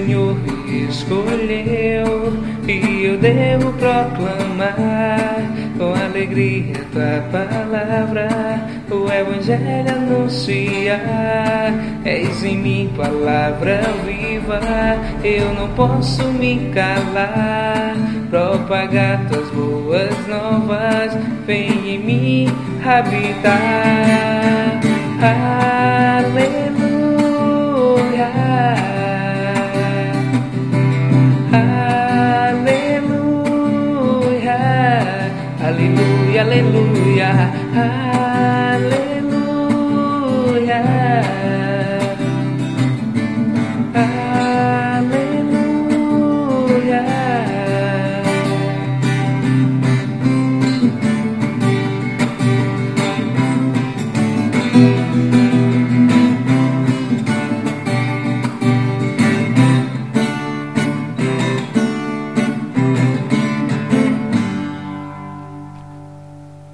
Senhor me escolheu e eu devo proclamar com alegria tua palavra, o evangelho anunciar. Eis em mim palavra viva, eu não posso me calar, propagar tuas boas novas, vem em mim habitar. Aleluia, aleluia, aleluia, aleluia.